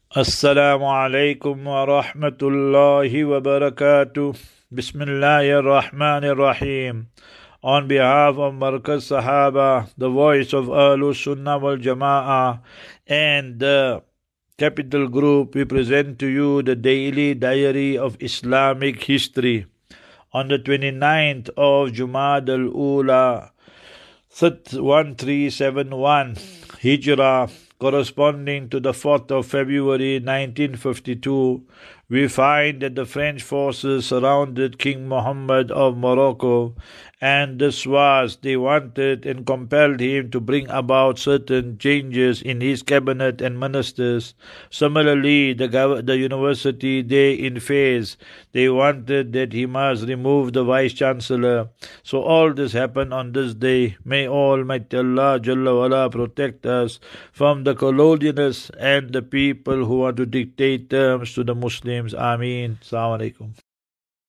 Assalamu alaikum wa rahmatullahi wa barakatuh. Bismillahir Rahmanir Rahim. On behalf of Markaz Sahaba, the voice of Ahlus Sunnah wal Jama'ah, and the Capital Group, we present to you the daily diary of Islamic history. On the 29th of Jumad al-Ula, 1371 Hijrah, corresponding to the 4th of February 1952, we find that the French forces surrounded King Muhammad of Morocco, and this was, they wanted and compelled him to bring about certain changes in his cabinet and ministers. Similarly, the university there in Fez, they wanted that he must remove the vice-chancellor. So all this happened on this day. May Almighty Allah Jalla wala protect us from the colonialists and the people who want to dictate terms to the Muslims. Ameen. Assalamu alaikum.